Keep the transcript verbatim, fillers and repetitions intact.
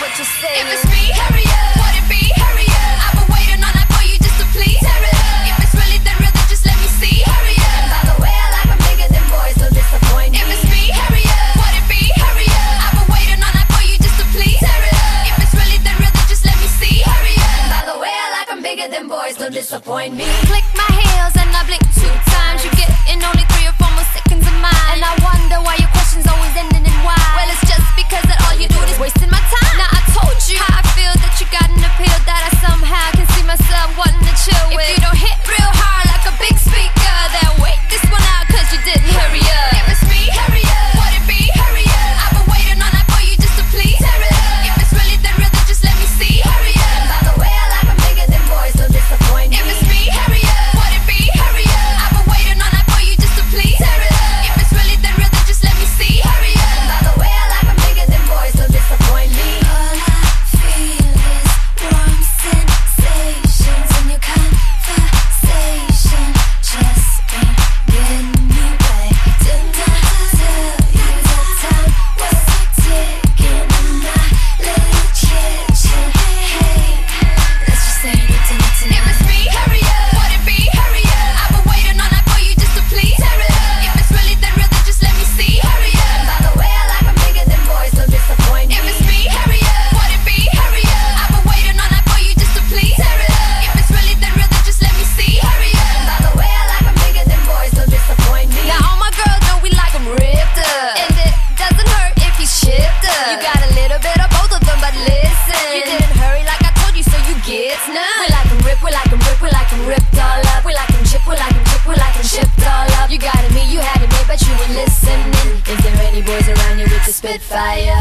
what you're saying. If it's me, hurry up. Would it be? Hurry up. I've been waiting all night for you just to please. Hurry up. If it's really then real, then just let me see. Hurry up. And by the way, I like them bigger than boys, don't disappoint me. If it's me, hurry up. Would it be? Hurry up. I've been waiting all night for you just to please. Hurry up. If it's really then real, then just let me see. Hurry up. And by the way, I like them bigger than boys, don't disappoint me. Click my heels and I blink two times. You get in only three or four more seconds of mine. And I wonder why your questions always ending in why. Well, it's just because that all you do is wasting my time. Now I told you how I feel, that you got an appeal that I somehow can see myself wanting to chill with. If you don't hit real hard like a big speaker, then wait this one out cause you didn't hurry up. If it's me, hurry up. Would it be? Hurry up. I've been waiting all night for you just to please. Hurry up. If it's really then real, then just let me see. Hurry up. And by the way, I like them bigger than boys, don't disappoint me. If it's me, hurry up. Would it be? Hurry up. I've been waiting all night for you just to please. Hurry up. If it's really then real, then just let me see. Hurry up. And by the way, I like them bigger than boys, don't disappoint me. All I feel is warm sensations in your conversation. Just ain't getting me right. Didn't I tell you that time was ticking in my little kitchen? Hey, let's just say it tonight. If it's me, hurry up. Would it be? Hurry up. I've been waiting all night for you just to please. Hurry up. If it's really then real, then just let me see. Hurry up. And by the way, I like them bigger than boys, don't disappoint me. If it's me, hurry up. Would it be? Hurry up. I've been waiting all night for you just to please. Hurry up. If it's really then real, then just let me see. Hurry up. And by the way, I like them bigger than boys, don't disappoint me. Now all my girls know we like 'em ripped up, and it doesn't hurt if you shift up. You got a little bit of both of them, but listen, you didn't hurry like I told you, so you get none. We like 'em rip, we like 'em rip, we like 'em ripped all up. We like 'em chip, we like 'em chip, we like 'em shipped all up. You got it me, you had it me, but you weren't listening. Is there any boys around you with the Spitfire?